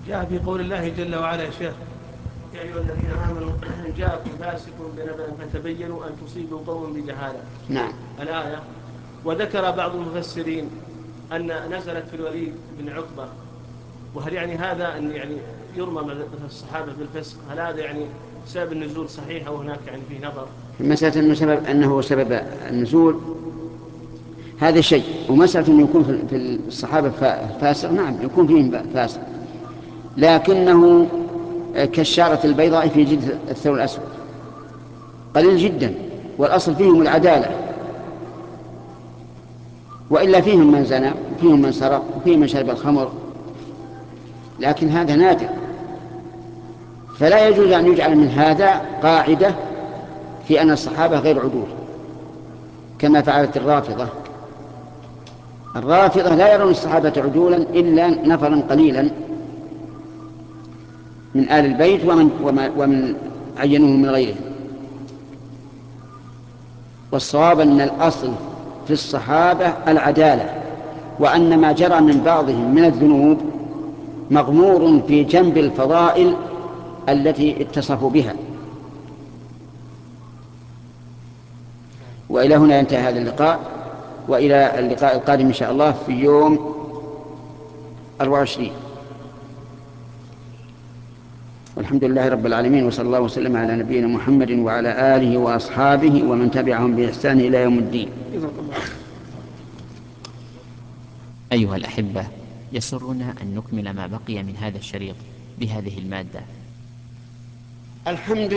جاء في قول الله جل وعلا يا شيخ: يا أيها الذين آمنوا إن جاءكم فاسق بنبأ فتبينوا أن تصيبوا قوما بجهالة. نعم. الآية. وذكر بعض المفسرين أن نزلت في الوليد بن عقبة. وهل يعني هذا أن يعني يرمى مثل الصحابة بالفسق؟ هل هذا يعني سبب النزول صحيح أو هناك يعني فيه نظر؟ مسألة أنه سبب النزول هذا شيء، ومسألة أنه يكون في الصحابة فاسق، نعم يكون فيهم فاسق، لكنه كالشعرة البيضاء في جلد الثور الأسود، قليل جدا، والأصل فيهم العدالة، وإلا فيهم من زنى وفيهم من سرق وفيهم من شرب الخمر، لكن هذا نادر. فلا يجوز أن يجعل من هذا قاعدة في أن الصحابة غير عدول كما فعلت الرافضة. الرافضة لا يرون الصحابة عدولا إلا نفرا قليلا من آل البيت ومن عينوه من غيرهم. والصواب أن الأصل في الصحابة العدالة، وأن ما جرى من بعضهم من الذنوب مغمور في جنب الفضائل التي اتصفوا بها. وإلى هنا ينتهي هذا اللقاء، وإلى اللقاء القادم إن شاء الله في يوم 24. والحمد لله رب العالمين، وصلى الله وسلم على نبينا محمد وعلى آله وأصحابه ومن تبعهم بإحسان إلى يوم الدين. أيها الأحبة، يسرنا أن نكمل ما بقي من هذا الشريط بهذه المادة. الحمد